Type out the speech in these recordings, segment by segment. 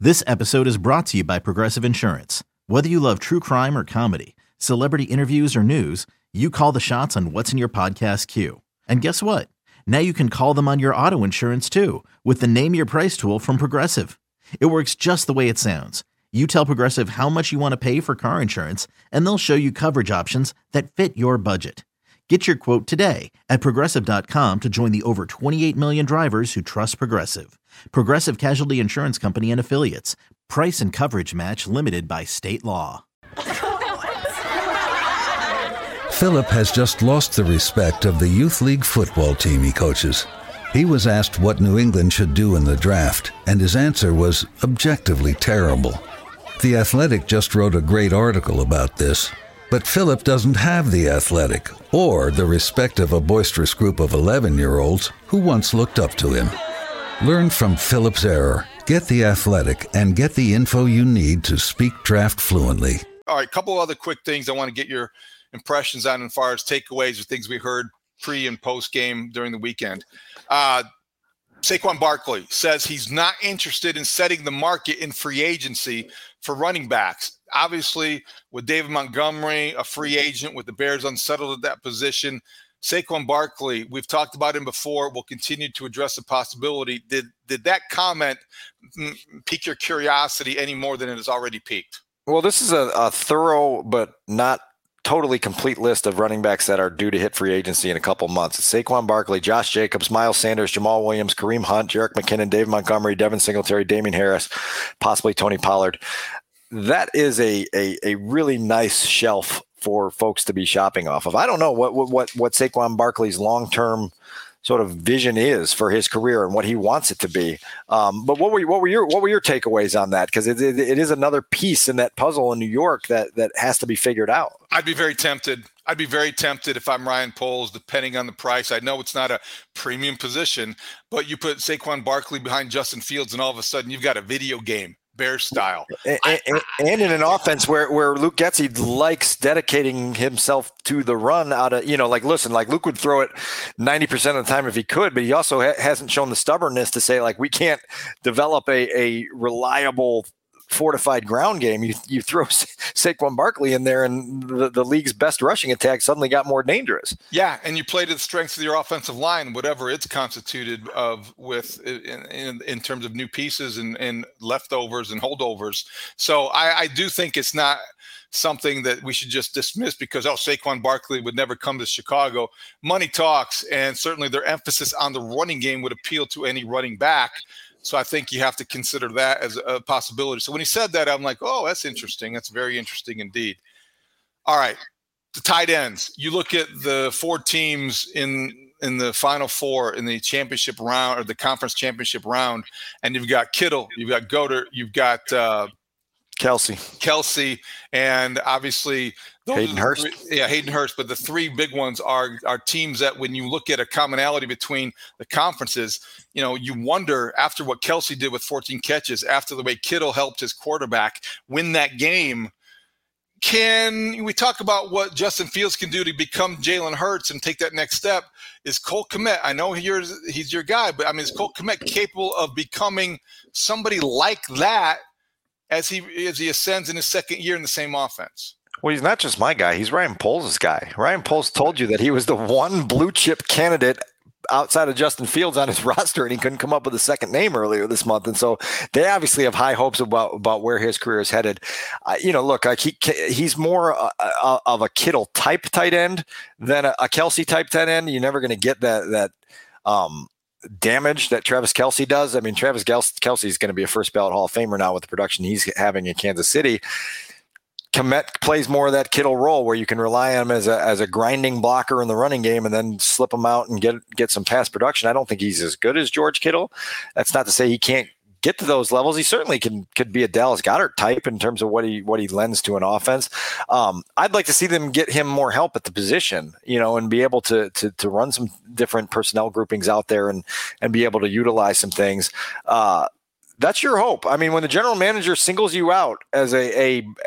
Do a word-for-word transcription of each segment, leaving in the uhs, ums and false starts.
This episode is brought to you by Progressive Insurance. Whether you love true crime or comedy, celebrity interviews or news, you call the shots on what's in your podcast queue. And guess what? Now you can call them on your auto insurance too with the Name Your Price tool from Progressive. It works just the way it sounds. You tell Progressive how much you want to pay for car insurance, and they'll show you coverage options that fit your budget. Get your quote today at Progressive dot com to join the over twenty-eight million drivers who trust Progressive. Progressive Casualty Insurance Company and Affiliates. Price and coverage match limited by state law. Philip has just lost the respect of the youth league football team he coaches. He was asked what New England should do in the draft, and his answer was objectively terrible. The Athletic just wrote a great article about this. But Philip doesn't have the Athletic or the respect of a boisterous group of eleven-year-olds who once looked up to him. Learn from Philip's error. Get the Athletic and get the info you need to speak draft fluently. All right, a couple other quick things I want to get your impressions on as far as takeaways or things we heard pre and post game during the weekend. Uh, Saquon Barkley says he's not interested in setting the market in free agency for running backs. Obviously, with David Montgomery, a free agent, with the Bears unsettled at that position, Saquon Barkley, we've talked about him before. We'll continue to address the possibility. Did did that comment pique your curiosity any more than it has already piqued? Well, this is a, a thorough but not totally complete list of running backs that are due to hit free agency in a couple months. It's Saquon Barkley, Josh Jacobs, Miles Sanders, Jamal Williams, Kareem Hunt, Jerick McKinnon, David Montgomery, Devin Singletary, Damian Harris, possibly Tony Pollard. That is a, a, a really nice shelf for folks to be shopping off of. I don't know what what what Saquon Barkley's long-term sort of vision is for his career and what he wants it to be. Um, but what were what were your what were your takeaways on that? Because it, it, it is another piece in that puzzle in New York that that has to be figured out. I'd be very tempted. I'd be very tempted if I'm Ryan Poles, depending on the price. I know it's not a premium position, but you put Saquon Barkley behind Justin Fields, and all of a sudden you've got a video game. Bears style. And, and, and in an offense where, where Luke Getsy likes dedicating himself to the run out of, you know, like, listen, like Luke would throw it ninety percent of the time if he could, but he also ha- hasn't shown the stubbornness to say, like, we can't develop a, a reliable fortified ground game. You you throw Sa- Saquon Barkley in there and the, the league's best rushing attack suddenly got more dangerous. Yeah, and you play to the strengths of your offensive line, whatever it's constituted of with in, in, in terms of new pieces and, and leftovers and holdovers. So I, I do think it's not something that we should just dismiss because, oh, Saquon Barkley would never come to Chicago. Money talks, and certainly their emphasis on the running game would appeal to any running back. So I think you have to consider that as a possibility. So when he said that, I'm like, oh, that's interesting. That's very interesting indeed. All right, the tight ends. You look at the four teams in in the Final Four in the championship round or the conference championship round, and you've got Kittle, you've got Goddard, you've got uh, Kelsey, Kelsey, and obviously those Hayden Hurst. Three, yeah, Hayden Hurst. But the three big ones are are teams that when you look at a commonality between the conferences, you know, you wonder after what Kelsey did with fourteen catches, after the way Kittle helped his quarterback win that game, can we talk about what Justin Fields can do to become Jalen Hurts and take that next step? Is Cole Kmet, I know he's, he's your guy, but I mean, is Cole Kmet capable of becoming somebody like that as he as he ascends in his second year in the same offense? Well, he's not just my guy. He's Ryan Poles' guy. Ryan Poles told you that he was the one blue chip candidate outside of Justin Fields on his roster, and he couldn't come up with a second name earlier this month. And so they obviously have high hopes about, about where his career is headed. Uh, you know, look, like he, he's more uh, uh, of a Kittle type tight end than a, a Kelsey type tight end. You're never going to get that, that, um, damage that Travis Kelce does. I mean, Travis Kelce is going to be a first ballot Hall of Famer now with the production he's having in Kansas City. Kmet plays more of that Kittle role where you can rely on him as a as a grinding blocker in the running game and then slip him out and get get some pass production. I don't think he's as good as George Kittle. That's not to say he can't get to those levels. He certainly can could be a Dallas Goedert type in terms of what he what he lends to an offense. Um, I'd like to see them get him more help at the position, you know, and be able to to to run some different personnel groupings out there and and be able to utilize some things. Uh, that's your hope. I mean, when the general manager singles you out as a a a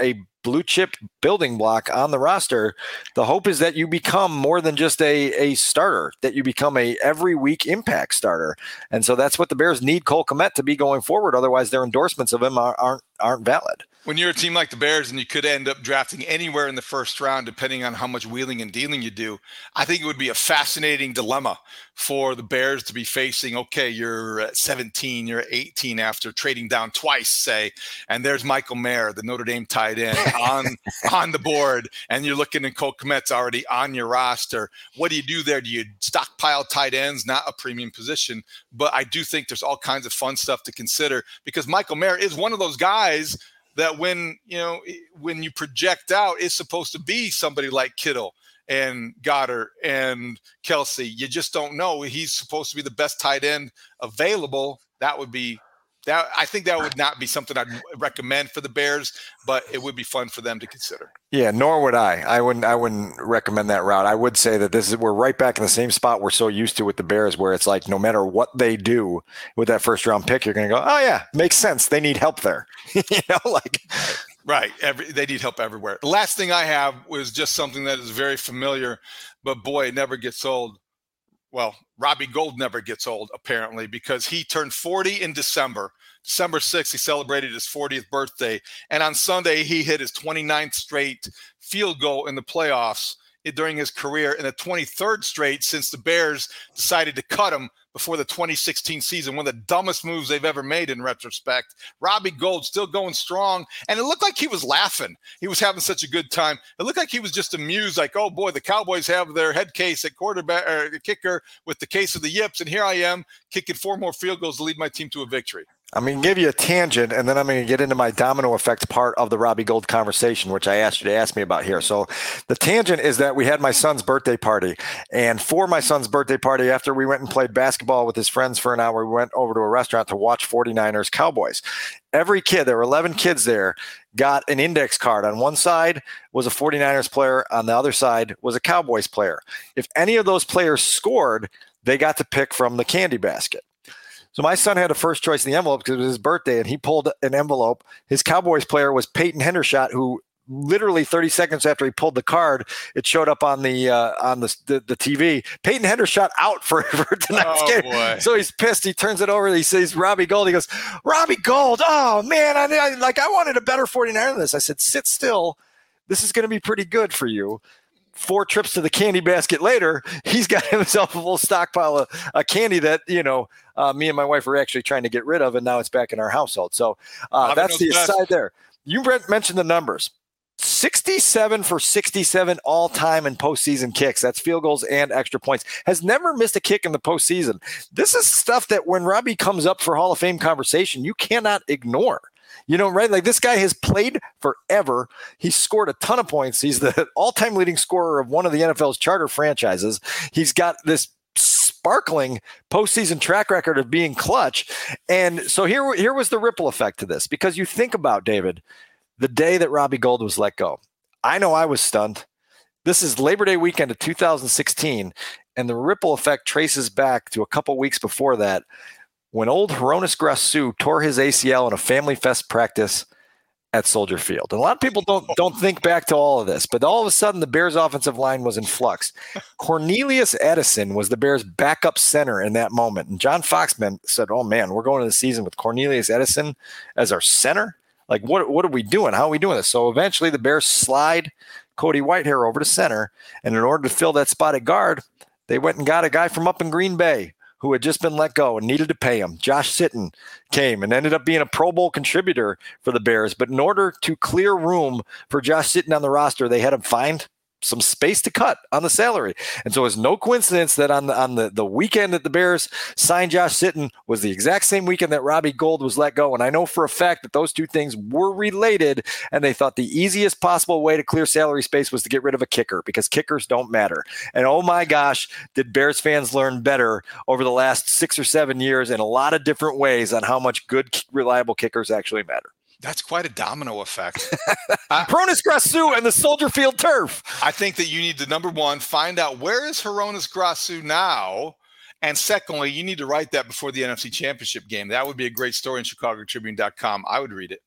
blue chip building block on the roster, the hope is that you become more than just a, a starter, that you become a every week impact starter. And so that's what the Bears need Cole Kmet to be going forward. Otherwise, their endorsements of him are, aren't aren't valid. When you're a team like the Bears and you could end up drafting anywhere in the first round, depending on how much wheeling and dealing you do, I think it would be a fascinating dilemma for the Bears to be facing. Okay, you're at seventeen, you're eighteen after trading down twice, say, and there's Michael Mayer, the Notre Dame tight end, on on the board, and you're looking and Cole Kmet's already on your roster. What do you do there? Do you stockpile tight ends? Not a premium position, but I do think there's all kinds of fun stuff to consider because Michael Mayer is one of those guys that when, you know, when you project out, is supposed to be somebody like Kittle and Goddard and Kelsey. You just don't know. He's supposed to be the best tight end available. That would be that. I think that would not be something I'd recommend for the Bears, but it would be fun for them to consider. Yeah, nor would I. I wouldn't. I wouldn't recommend that route. I would say that this is we're right back in the same spot we're so used to with the Bears, where it's like no matter what they do with that first round pick, you're going to go, oh yeah, makes sense. They need help there. you know, like right. Every they need help everywhere. The last thing I have was just something that is very familiar, but boy, it never gets old. Well, Robbie Gould never gets old, apparently, because he turned forty in December. December sixth, he celebrated his fortieth birthday. And on Sunday, he hit his twenty-ninth straight field goal in the playoffs during his career and the twenty-third straight since the Bears decided to cut him before the twenty sixteen season, one of the dumbest moves they've ever made in retrospect. Robbie Gould still going strong, and it looked like he was laughing. He was having such a good time. It looked like he was just amused, like, oh boy, the Cowboys have their head case at quarterback or kicker with the case of the yips, and here I am kicking four more field goals to lead my team to a victory. I'm going to give you a tangent, and then I'm going to get into my domino effect part of the Robbie Gould conversation, which I asked you to ask me about here. So the tangent is that we had my son's birthday party, and for my son's birthday party, after we went and played basketball with his friends for an hour, we went over to a restaurant to watch forty-niners Cowboys. Every kid, there were eleven kids there, got an index card. On one side was a forty-niners player. On the other side was a Cowboys player. If any of those players scored, they got to pick from the candy basket. So my son had a first choice in the envelope because it was his birthday, and he pulled an envelope. His Cowboys player was Peyton Hendershot, who literally thirty seconds after he pulled the card, it showed up on the uh, on the, the the T V. Peyton Hendershot out for, for tonight's oh, game. Boy. So he's pissed. He turns it over. He says, Robbie Gould. He goes, Robbie Gould. Oh, man. I, I like I wanted a better forty-niner than this. I said, sit still. This is going to be pretty good for you. Four trips to the candy basket later, he's got himself a full stockpile of a candy that, you know, uh, me and my wife were actually trying to get rid of, and now it's back in our household. So uh, that's the best. Aside there. You mentioned the numbers. sixty-seven for sixty-seven all-time in postseason kicks. That's field goals and extra points. Has never missed a kick in the postseason. This is stuff that when Robbie comes up for Hall of Fame conversation, you cannot ignore. You know, right? Like this guy has played forever. He's scored a ton of points. He's the all-time leading scorer of one of the N F L's charter franchises. He's got this sparkling postseason track record of being clutch. And so here, here was the ripple effect to this, because you think about, David, the day that Robbie Gould was let go. I know I was stunned. This is Labor Day weekend of two thousand sixteen, and the ripple effect traces back to a couple weeks before that, when old Hronis Grasu tore his A C L in a Family Fest practice at Soldier Field. And a lot of people don't don't think back to all of this, but all of a sudden the Bears offensive line was in flux. Cornelius Edison was the Bears backup center in that moment. And John Foxman said, oh man, we're going to the season with Cornelius Edison as our center? Like, what, what are we doing? How are we doing this? So eventually the Bears slide Cody Whitehair over to center. And in order to fill that spot at guard, they went and got a guy from up in Green Bay who had just been let go and needed to pay him. Josh Sitton came and ended up being a Pro Bowl contributor for the Bears. But in order to clear room for Josh Sitton on the roster, they had him find some space to cut on the salary. And so it's no coincidence that on the on the, the weekend that the Bears signed Josh Sitton was the exact same weekend that Robbie Gould was let go. And I know for a fact that those two things were related, and they thought the easiest possible way to clear salary space was to get rid of a kicker, because kickers don't matter. And oh my gosh, did Bears fans learn better over the last six or seven years in a lot of different ways on how much good, reliable kickers actually matter. That's quite a domino effect. Hronis Grasu and the Soldier Field turf. I think that you need to, number one, find out where is Hronis Grasu now. And secondly, you need to write that before the N F C Championship game. That would be a great story in Chicago Tribune dot com. I would read it.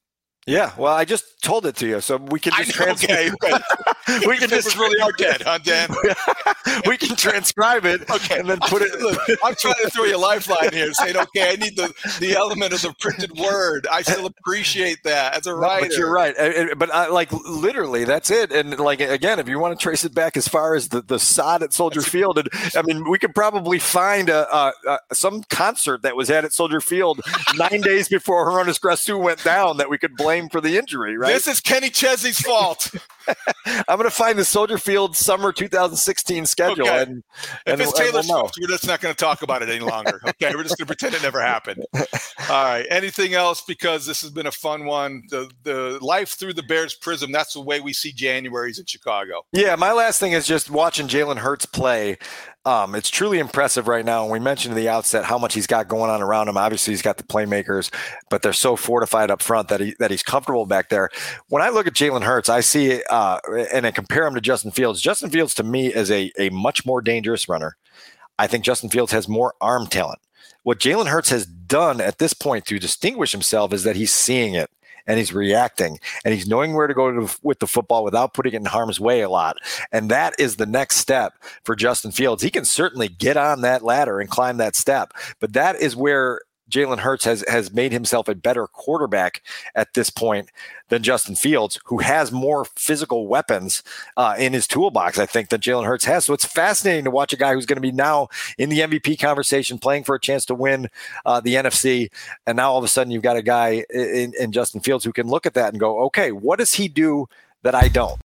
Yeah, well, I just told it to you, so we can just transcribe. Okay, we can just really are dead, huh, Dan? We can transcribe it, okay, and then put it. Look, I'm trying to throw you a lifeline here, saying, okay, I need the, the element of the printed word. I still appreciate that as a writer. No, but you're right. But I, like literally, that's it. And like again, if you want to trace it back as far as the, the sod at Soldier that's Field, and I mean, we could probably find a, a, a some concert that was had at Soldier Field nine days before Hroniss Grasu went down that we could blame for the injury, right? This is Kenny Chesney's fault. I'm going to find the Soldier Field summer two thousand sixteen schedule. Okay. And, and if it's Taylor Swift, we'll we're just not going to talk about it any longer. Okay, we're just going to pretend it never happened. All right. Anything else? Because this has been a fun one. The the life through the Bears prism. That's the way we see Januaries in Chicago. Yeah. My last thing is just watching Jalen Hurts play. Um, it's truly impressive right now. And we mentioned at the outset how much he's got going on around him. Obviously, he's got the playmakers, but they're so fortified up front that he that he's comfortable back there. When I look at Jalen Hurts, I see uh, and I compare him to Justin Fields. Justin Fields to me is a a much more dangerous runner. I think Justin Fields has more arm talent. What Jalen Hurts has done at this point to distinguish himself is that he's seeing it. And he's reacting, and he's knowing where to go to, with the football without putting it in harm's way a lot. And that is the next step for Justin Fields. He can certainly get on that ladder and climb that step, but that is where Jalen Hurts has has made himself a better quarterback at this point than Justin Fields, who has more physical weapons uh, in his toolbox, I think, than Jalen Hurts has. So it's fascinating to watch a guy who's going to be now in the M V P conversation, playing for a chance to win uh, the N F C. And now all of a sudden you've got a guy in, in Justin Fields who can look at that and go, okay, what does he do that I don't?